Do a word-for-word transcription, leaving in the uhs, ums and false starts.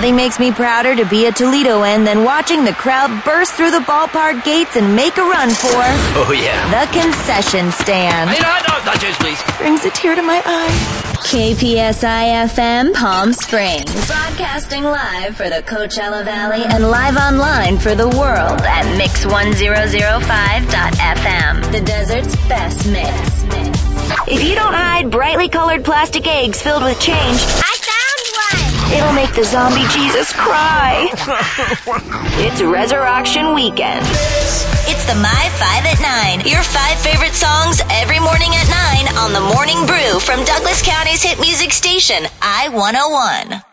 Nothing makes me prouder to be a Toledoan than watching the crowd burst through the ballpark gates and make a run for... Oh, yeah. The concession stand. Hey, no, no, not yours, please. Brings a tear to my eye. K P S I F M Palm Springs. Broadcasting live for the Coachella Valley and live online for the world at mix one thousand five dot f m. The desert's best mix. If you don't hide brightly colored plastic eggs filled with change, I found one! It'll make the zombie Jesus cry. It's Resurrection Weekend. It's the My Five at Nine. Your five favorite songs every morning at nine on the Morning Brew from Douglas County's hit music station, I one oh one.